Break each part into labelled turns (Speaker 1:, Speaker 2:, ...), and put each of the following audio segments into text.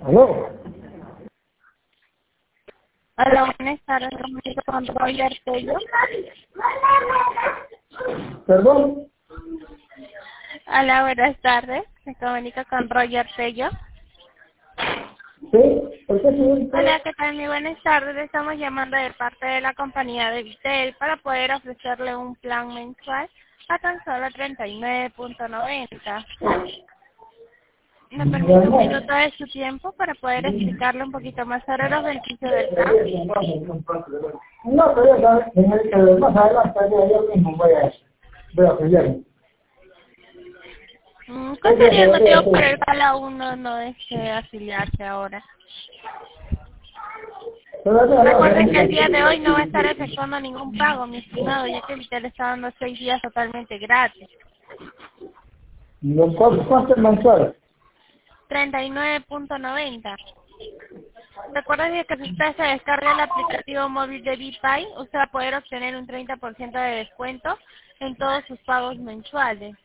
Speaker 1: ¿Aló?
Speaker 2: Hola, buenas tardes, comunico con Roger Tello.
Speaker 1: ¿Perdón?
Speaker 2: Hola, buenas tardes, me comunico con Roger Tello.
Speaker 1: ¿Sí? ¿Por qué, señorita?
Speaker 2: Hola, ¿qué tal? Muy buenas tardes, le estamos llamando de parte de la compañía de Vitel para poder ofrecerle un plan mensual a tan solo 39.90. ¿Me permite un
Speaker 1: No,
Speaker 2: minuto de su tiempo para poder explicarle un poquito más sobre los beneficios del plan?
Speaker 1: no, pero ya sabes, señorita, más adelante yo mismo voy a apoyarme.
Speaker 2: ¿Cuál sería el motivo por el cual aún no desea afiliarse ahora?
Speaker 1: Todavía no,
Speaker 2: Recuerden que el
Speaker 1: señorita.
Speaker 2: día de hoy no va a estar efectuando ningún pago, mi estimado, ya que Vitel está dando 6 días totalmente gratis.
Speaker 1: ¿Cuánto es mensual?
Speaker 2: 39.90. Recuerden que si usted se descarga el aplicativo móvil de BPay, usted va a poder obtener un 30% de descuento en todos sus pagos mensuales.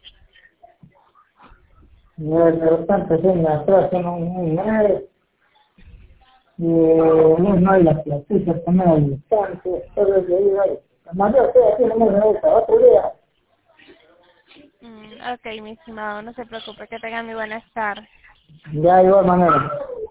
Speaker 1: Pero tanto se me atrasan un mes, no hay las platicas, no hay distancias, todo el día ahí. Además, yo estoy aquí, no me gusta, otro día.
Speaker 2: Ok, mi estimado, no se preocupe, que tengan muy buenas tardes.
Speaker 1: Ya, de igual manera.